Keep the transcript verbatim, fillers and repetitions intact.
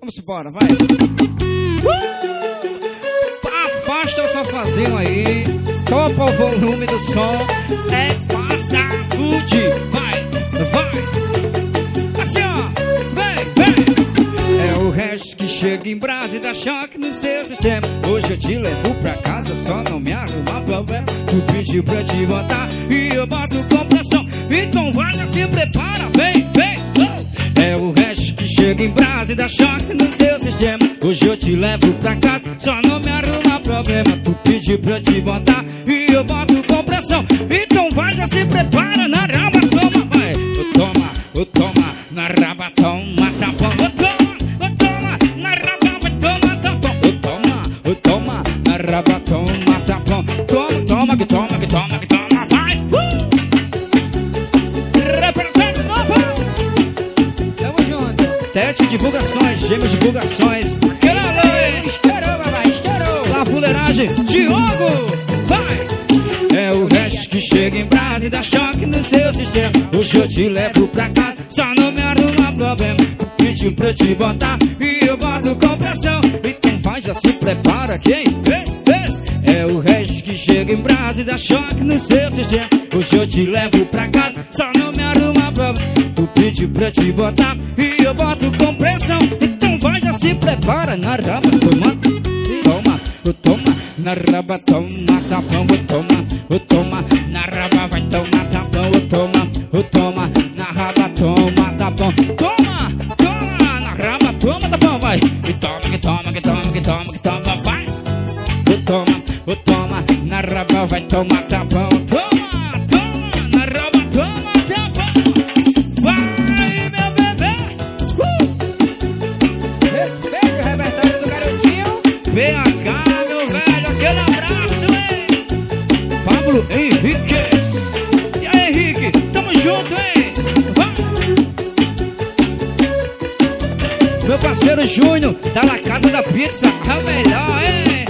Vamos embora, vai. Uh! Afasta o sofazinho aí. Topa o volume do som. É pra saúde. Vai, vai. Assim, ó. Vem, vem. É o resto que chega em brasa e dá choque no seu sistema. Hoje eu te levo pra casa, só não me arruma problema. Tu pediu pra te botar e eu boto com pressão. Então vai, já se prepara, vem, vem. É o resto que chega em brasa e dá choque no seu sistema. Hoje eu te levo pra casa, só não me arruma problema. Tu pediu pra te botar e eu boto com pressão. Então vai, já se prepara, na raba toma, vai. Ô toma, ô toma, na raba toma, tá bom. Ô toma, ô toma, na raba vai toma, tá bom. Ô toma, ô toma, na raba toma, tá bom. Toma, toma, que toma, que toma, que toma, vai. Uh! Representa novo. Tamo junto. Tete Divulgações, Gêmeos Divulgações. Aquele alô, hein? Estourou, papai, estourou. Na fuleiragem, Diogo, vai. É o resto que chega em brasa e dá choque no seu sistema. Hoje eu te levo pra casa, só não me arruma problema. Pediu pra eu te botar e eu boto com pressão. Então vai, já se prepara, quem? Vem, vem. É o resto que chega em brasa e dá choque no seu sistema. Hoje eu te levo pra casa, só não me arruma problema. Tu pediu pra te botar e eu boto com pressão. Então vai, já se prepara, na raba toma, toma, toma, na raba toma, tá bom, toma, toma, na raba vai tomar, tá bom, toma, toma, na raba toma, tá bom, toma, toma, na raba toma, tá bom, vai. E toma, que toma, que toma, que toma, que toma, vai. O toma, o toma, na raba vai tomar, tá bom, toma, toma, na raba toma, tá bom. Vai, meu bebê. Uh! Respeite o repertório do garotinho. B H, meu velho, aquele abraço, hein? Pablo Henrique. E aí, Henrique, tamo junto, hein? Vai. Meu parceiro Júnior, tá na casa da pizza, é o melhor, hein?